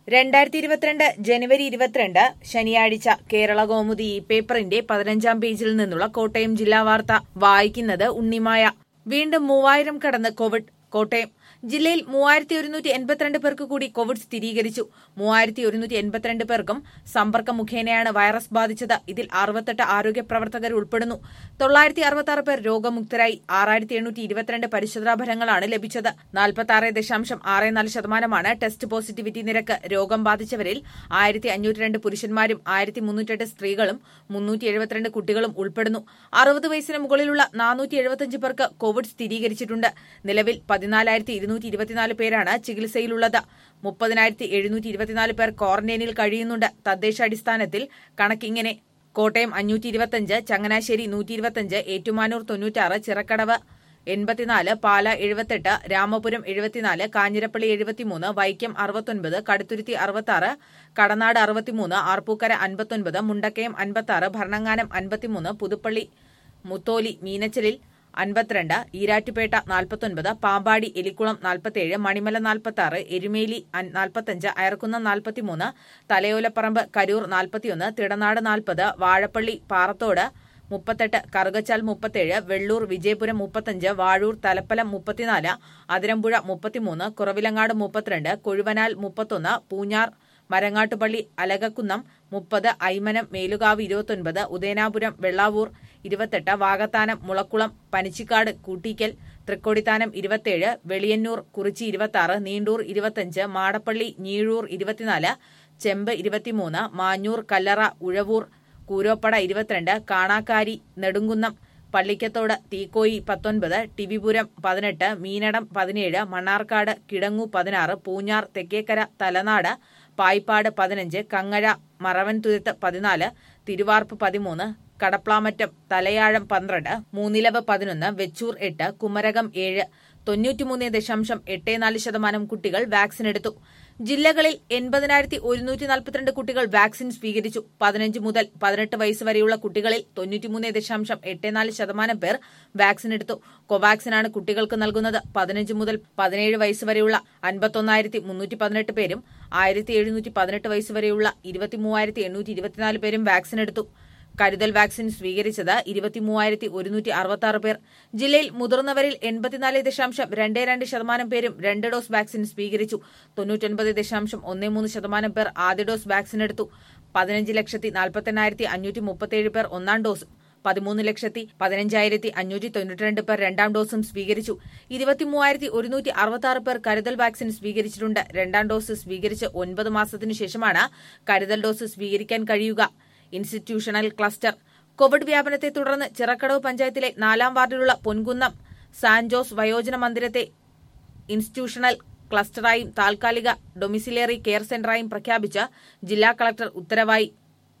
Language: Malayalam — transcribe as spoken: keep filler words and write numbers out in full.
രണ്ടായിരത്തി ഇരുപത്തിരണ്ട് ജനുവരി ഇരുപത്തിരണ്ട് ശനിയാഴ്ച കേരള കൗമുദി ഈ പേപ്പറിന്റെ പതിനഞ്ചാം പേജിൽ നിന്നുള്ള കോട്ടയം ജില്ലാ വാർത്ത വായിക്കുന്നത് ഉണ്ണിമായ. വീണ്ടും മൂവായിരം കടന്ന് കോവിഡ്. കോട്ടയം ജില്ലയിൽ മൂവായിരത്തി ഒരുന്നൂറ്റി എൺപത്തിരണ്ട് പേർക്ക് കൂടി കോവിഡ് സ്ഥിരീകരിച്ചു. മൂവായിരത്തി ഒരുന്നൂറ്റി എൺപത്തിരണ്ട് പേർക്കും സമ്പർക്കം മുഖേനയാണ് വൈറസ് ബാധിച്ചത്. ഇതിൽ അറുപത്തെട്ട് ആരോഗ്യ പ്രവർത്തകർ ഉൾപ്പെടുന്നു. തൊള്ളായിരത്തി അറുപത്തി ആറ് പേർ രോഗമുക്തരായി. ആറായിരത്തി എണ്ണൂറ്റി ഇരുപത്തിരണ്ട് പരിശോധനാ ഫലങ്ങളാണ് ലഭിച്ചത്. നാൽപ്പത്തി ആറ് ദശാംശം ആറ് നാല് ശതമാനമാണ് ടെസ്റ്റ് പോസിറ്റിവിറ്റി നിരക്ക്. രോഗം ബാധിച്ചവരിൽ ആയിരത്തി അഞ്ഞൂറ്റി രണ്ട് പുരുഷന്മാരും ആയിരത്തി മുന്നൂറ്റെട്ട് സ്ത്രീകളും മുന്നൂറ്റി എഴുപത്തിരണ്ട് കുട്ടികളും ഉൾപ്പെടുന്നു. അറുപത് വയസ്സിന് മുകളിലുള്ള നാനൂറ്റി എഴുപത്തിയഞ്ച് പേർക്ക് കോവിഡ് സ്ഥിരീകരിച്ചിട്ടുണ്ട്. നിലവിൽ പതിനാലായിരത്തി ഇരുന്നൂറ്റി ഇരുപത്തിനാല് പേരാണ് ചികിത്സയിലുള്ളത്. മുപ്പതിനായിരത്തി എഴുന്നൂറ്റി ഇരുപത്തിനാല് പേർ ക്വാറന്റൈനിൽ കഴിയുന്നുണ്ട്. തദ്ദേശാടിസ്ഥാനത്തിൽ കണക്കിങ്ങനെ: കോട്ടയം അഞ്ഞൂറ്റി ഇരുപത്തിയഞ്ച്, ചങ്ങനാശ്ശേരി നൂറ്റി ഇരുപത്തിയഞ്ച്, ഏറ്റുമാനൂർ തൊണ്ണൂറ്റാറ്, ചിറക്കടവ് എൺപത്തിനാല്, പാല എഴുപത്തെട്ട്, രാമപുരം എഴുപത്തിനാല്, കാഞ്ഞിരപ്പള്ളി എഴുപത്തിമൂന്ന്, വൈക്കം അറുപത്തൊൻപത്, കടുത്തുരുത്തി അറുപത്തിയാറ്, കടനാട് അറുപത്തിമൂന്ന്, ആർപ്പൂക്കര അൻപത്തൊൻപത്, മുണ്ടക്കയം അൻപത്തിയാറ്, ഭരണങ്ങാനം അൻപത്തിമൂന്ന്, പുതുപ്പള്ളി മുത്തോലി മീനച്ചലിൽ അൻപത്തിരണ്ട്, ഈരാറ്റുപേട്ട നാൽപ്പത്തൊൻപത്, പാമ്പാടി എലിക്കുളം നാൽപ്പത്തിയേഴ്, മണിമല നാൽപ്പത്തിയാറ്, എരുമേലി നാൽപ്പത്തിയഞ്ച്, അയർക്കുന്നം നാൽപ്പത്തിമൂന്ന്, തലയോലപ്പറമ്പ് കരൂർ നാൽപ്പത്തിയൊന്ന്, തിടനാട് നാൽപ്പത്, വാഴപ്പള്ളി പാറത്തോട് മുപ്പത്തെട്ട്, കറുകച്ചാൽ മുപ്പത്തിയേഴ്, വെള്ളൂർ വിജയപുരം മുപ്പത്തിയഞ്ച്, വാഴൂർ തലപ്പലം മുപ്പത്തിനാല്, അതിരമ്പുഴ മുപ്പത്തിമൂന്ന്, കുറവിലങ്ങാട് മുപ്പത്തിരണ്ട്, കൊഴുവനാൽ മുപ്പത്തൊന്ന്, പൂഞ്ഞാർ മരങ്ങാട്ടുപള്ളി അലകക്കുന്നം മുപ്പത്, ഐമനം മേലുകാവ് ഇരുപത്തൊൻപത്, ഉദയനാപുരം വെള്ളാവൂർ ഇരുപത്തെട്ട്, വാകത്താനം മുളക്കുളം പനിച്ചിക്കാട് കൂട്ടിക്കൽ തൃക്കൊടിത്താനം ഇരുപത്തിയേഴ്, വെളിയന്നൂർ കുറിച്ചി ഇരുപത്തിയാറ്, നീണ്ടൂർ ഇരുപത്തിയഞ്ച്, മാടപ്പള്ളി ഞീഴൂർ ഇരുപത്തിനാല്, ചെമ്പ് ഇരുപത്തിമൂന്ന്, മാഞ്ഞൂർ കല്ലറ ഉഴവൂർ കൂരോപ്പട ഇരുപത്തിരണ്ട്, കാണാക്കാരി നെടുങ്കുന്നം പള്ളിക്കത്തോട് തീക്കോയി പത്തൊൻപത്, ടിവിപുരം പതിനെട്ട്, മീനടം പതിനേഴ്, മണ്ണാർക്കാട് കിടങ്ങു പതിനാറ്, പൂഞ്ഞാർ തെക്കേക്കര തലനാട് പായിപ്പാട് പതിനഞ്ച്, കങ്ങഴ മറവൻതുരുത്ത് പതിനാല്, തിരുവാർപ്പ് പതിമൂന്ന്, കടപ്ലാമറ്റം തലയാഴം പന്ത്രണ്ട്, മൂന്നിലവ് പതിനൊന്ന്, വെച്ചൂർ എട്ട്, കുമരകം ഏഴ്. തൊണ്ണൂറ്റിമൂന്ന് ദശാംശം എട്ട് നാല് ശതമാനം കുട്ടികൾ വാക്സിൻ എടുത്തു. ജില്ലകളിൽ എൺപതിനായിരത്തി ഒരുന്നൂറ്റി നാൽപ്പത്തിരണ്ട് കുട്ടികൾ വാക്സിൻ സ്വീകരിച്ചു. പതിനഞ്ച് മുതൽ പതിനെട്ട് വയസ്സ് വരെയുള്ള കുട്ടികളിൽ തൊണ്ണൂറ്റിമൂന്ന് ദശാംശം എട്ട് നാല് ശതമാനം പേർ വാക്സിൻ എടുത്തു. കോവാക്സിനാണ് കുട്ടികൾക്ക് നൽകുന്നത്. പതിനഞ്ച് മുതൽ പതിനേഴ് വയസ്സ് വരെയുള്ള അൻപത്തൊന്നായിരത്തി മുന്നൂറ്റി പതിനെട്ട് പേരും ആയിരത്തി എഴുന്നൂറ്റി പതിനെട്ട് വയസ്സ് വരെയുള്ള ഇരുപത്തിമൂവായിരത്തി എണ്ണൂറ്റി ഇരുപത്തിനാല് പേരും വാക്സിൻ എടുത്തു. കരുതൽ വാക്സിൻ സ്വീകരിച്ചത് ഇരുപത്തിമൂവായിരത്തി ഒരുന്നൂറ്റി അറുപത്തി ആറ് പേർ. ജില്ലയിൽ മുതിർന്നവരിൽ എൺപത്തിനാല് ദശാംശം രണ്ട് രണ്ട് ശതമാനം പേരും രണ്ട് ഡോസ് വാക്സിൻ സ്വീകരിച്ചു. തൊണ്ണൂറ്റൊൻപത് ദശാംശം ഒന്ന് മൂന്ന് ശതമാനം പേർ ആദ്യ ഡോസ് വാക്സിൻ എടുത്തു. പതിനഞ്ച് ലക്ഷത്തി നാൽപ്പത്തെണ്ണായിരത്തി അഞ്ഞൂറ്റി മുപ്പത്തിയേഴ് പേർ ഒന്നാം ഡോസും പതിമൂന്ന് ലക്ഷത്തി പതിനഞ്ചായിരത്തി അഞ്ഞൂറ്റി തൊണ്ണൂറ്റിരണ്ട് പേർ രണ്ടാം ഡോസും സ്വീകരിച്ചു. ഇരുപത്തിമൂവായിരത്തി ഒരുന്നൂറ്റി അറുപത്തി ആറ് പേർ കരുതൽ വാക്സിൻ സ്വീകരിച്ചിട്ടുണ്ട്. രണ്ടാം ഡോസ് സ്വീകരിച്ച് ഒൻപത് മാസത്തിനു ശേഷമാണ് കരുതൽ ഡോസ് സ്വീകരിക്കാൻ കഴിയുക. ഇൻസ്റ്റിറ്റ്യൂഷണൽ ക്ലസ്റ്റർ: കോവിഡ് വ്യാപനത്തെ തുടർന്ന് ചിറക്കടവ് പഞ്ചായത്തിലെ നാലാം വാർഡിലുള്ള പൊൻകുന്നം സാന്റ് ജോസ് വയോജന മന്ദിരത്തെ ഇൻസ്റ്റിറ്റ്യൂഷണൽ ക്ലസ്റ്ററായും താൽക്കാലിക ഡൊമിസിലറി കെയർ സെന്ററായും പ്രഖ്യാപിച്ച് ജില്ലാ കളക്ടർ ഉത്തരവായി.